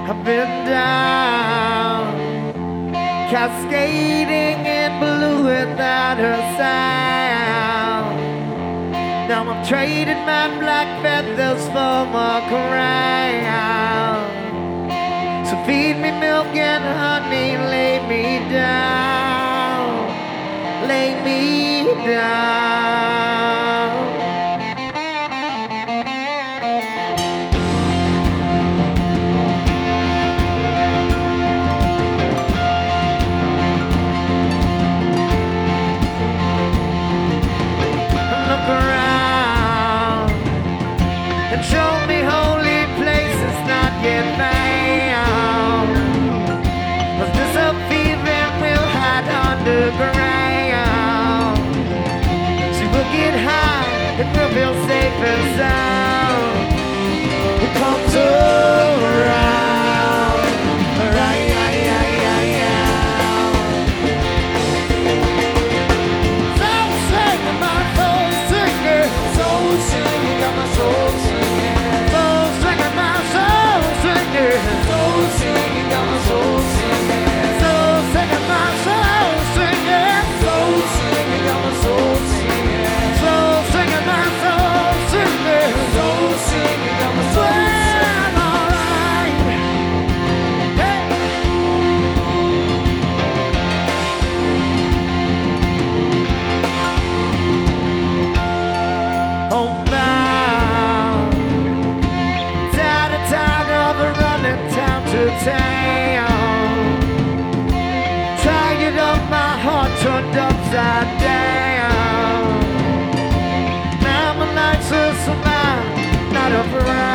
I've been down, cascading in blue without a sound. Now I'm trading my black feathers for my crown. So feed me milk and honey, lay me down, lay me down. Look around and show me holy places not yet found. 'Cause this up fever will hide underground. See, we'll get high and we'll feel safe and sound. It comes around, right, right, right, right, right. Soul singing, my soul singing, soul singing, got my soul singing. Soul singing, my soul singing, soul singing, got my soul singing. Soul singing, my soul singing, soul singing, got my soul singing. Soul singing, my soul singing, soul singing, got my soul singing. Alright, hey. Homebound, tired of running town to town. Tired of my heart turned upside down. Now my life's a smile, not a frown.